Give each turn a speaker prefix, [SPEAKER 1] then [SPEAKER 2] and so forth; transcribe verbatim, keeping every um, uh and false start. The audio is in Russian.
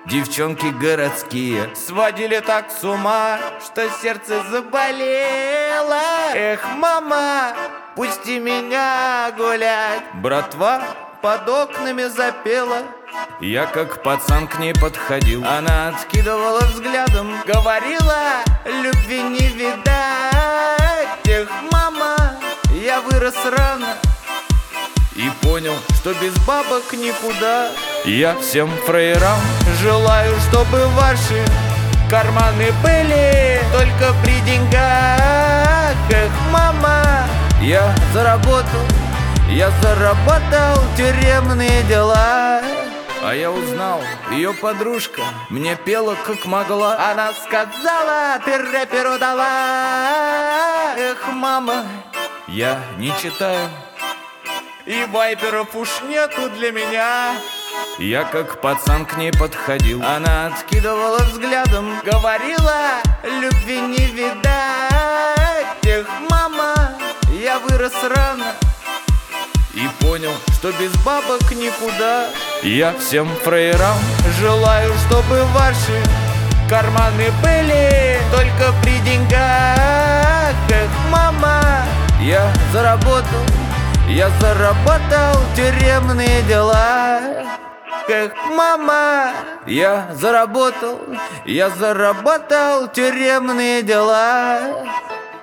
[SPEAKER 1] девчонки городские сводили так с ума, что сердце заболело. Эх, мама, пусти меня гулять. Братва под окнами запела. Я как пацан к ней подходил. Она откидывала взглядом, говорила: любви не видать. Эх, мама, я вырос рано и понял, что без бабок никуда. Я всем фраерам желаю, чтобы ваши карманы были только при деньгах. Эх, мама, я заработал, я заработал тюремные дела. А я узнал, ее подружка мне пела как могла. Она сказала: ты рэперу дала. Эх, мама, я не читаю, и вайперов уж нету для меня. Я как пацан к ней подходил. Она откидывала взглядом, говорила: любви не видать. Эх, мама, я вырос рано и понял, что без бабок никуда. Я всем фраерам желаю, чтобы ваши карманы были только при деньгах. Эх, мама, я заработал, я заработал тюремные дела. Эх, мама, я заработал, я заработал тюремные дела.